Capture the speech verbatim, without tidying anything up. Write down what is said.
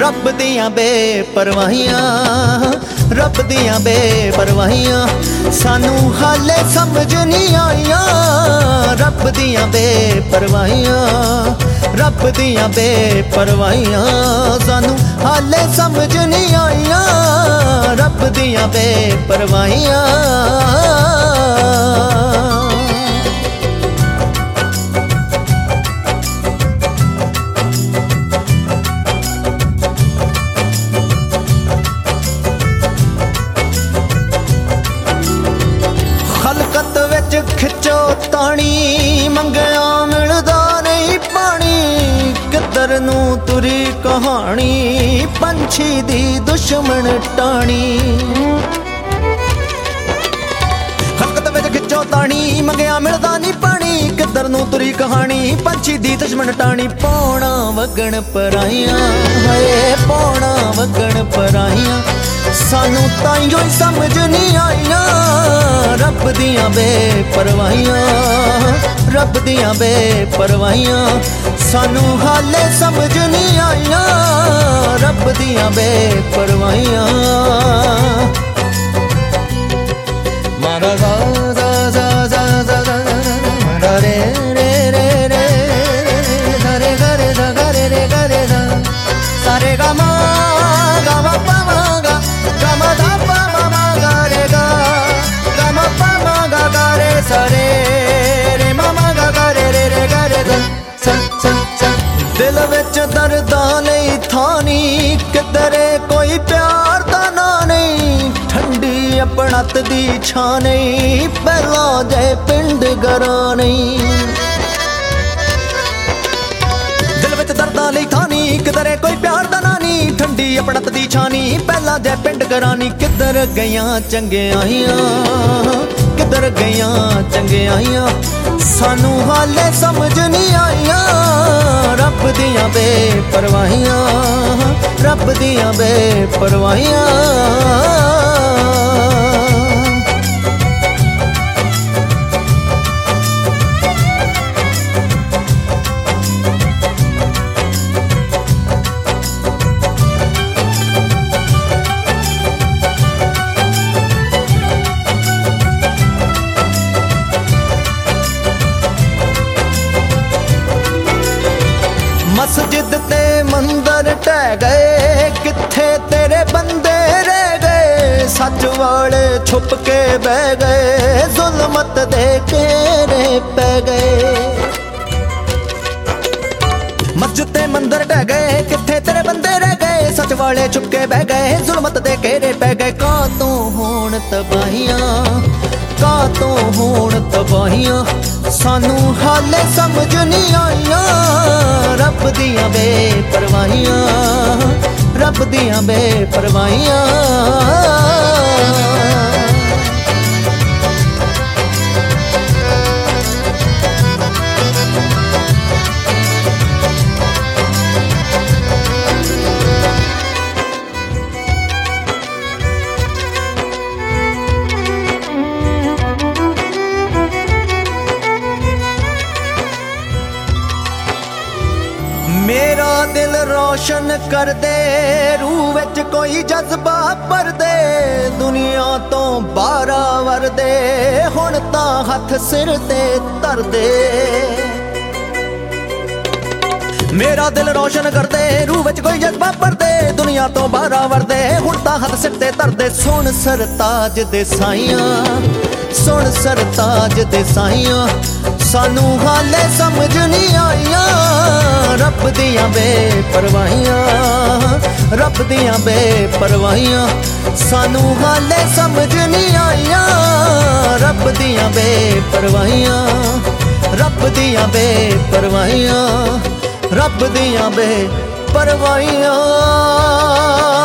रब दियां बेपरवाहियां, रब दियां बेपरवाहियां सानू हाले समझ नहीं आईयां। रब दियां बेपरवाहियां, रब दियां बेपरवाहियां सानू हाले समझ नहीं आईयां। रब दियां बेपरवाहियां। खलकत विच खिचो ताणी मंगया मिलदा नहीं पानी। किधर नू तुरी कहानी पंछी दी दुश्मन टाणी। खलकत विच खिचो ताणी मंगया मिलदा नहीं पानी। किधर नू तुरी कहानी पंछी दी दुश्मन टाणी। पौना वगण पराइयां हाय पौना वगण पराइयां सानू ताइयों ही समझ नहीं आईयां। रब दियां बेपरवाहियां, रब दियां बेपरवाहियां सानू हाले समझ नहीं आईयां। रब दियां बेपरवाहियां। मारा गा गा गा गा गा गा गा रे रे रे रे रे रे रे रे रे रे रे रे रे सारे गा मा गा मा पा मा गा गा मा दा पा मा मा गा रे गा गा मा पा मा गा गा रे सा रे रे मा मा गा गा रे रे रे गा रे गा सा सा सा। दिल विच दर्दां लई थां नहीं किधरे कोई प्यार दा ना नहीं। ठंडी अपनत दी छां नहीं पहला जे पिंड गरा नहीं। दिल विच दर्दां लई थां नहीं किधरे कोई प्यार दा ना नहीं। ठंडी अपनत दी छां नहीं पहला जे पिंड गरा नहीं। किधर गईयां चंगियाइयां, किधर गईयां चंगियाइयां सानू हाले समझ नहीं आईयां। रब दियां बेपरवाहियां, रब दियां बेपरवाहियां। मस्जिद ते मंदिर ढह गए किथे तेरे बंदे रह गए। सच वाले छुप के बह गए जुल्मत दे घेरे पै गए। मस्जिद ते मंदिर ढह गए किथे तेरे बंदे रह गए। सच वाले छुप के बह गए जुल्मत दे घेरे पै गए। का तू होण तबाहियां, का तू होण तबाहियां सानू हाले समझ नहीं आईयां। रब दियां बेपरवाहियां, रब दियां बेपरवाहियां। मेरा दिल रोशन कर दे रूह विच कोई जज्बा भर दे। दुनिया तो बारा वर दे हुण तां हथ सिर ते धर दे। मेरा दिल रोशन कर दे रूह विच कोई जज्बा भर दे। दुनिया तो बारा वर दे हुण तां हथ सिर ते धर दे। सुन सरताज दे साईयां, सुन सरताज दे साईयां सानू हाले समझ नहीं आईयां। रब दियां बेपरवाहियां, रब दियां बेपरवाहियां सानू हाले समझ नहीं आईयां। रब दियां बेपरवाहियां, रब दियां बेपरवाहियां, रब दियां बेपरवाहियां।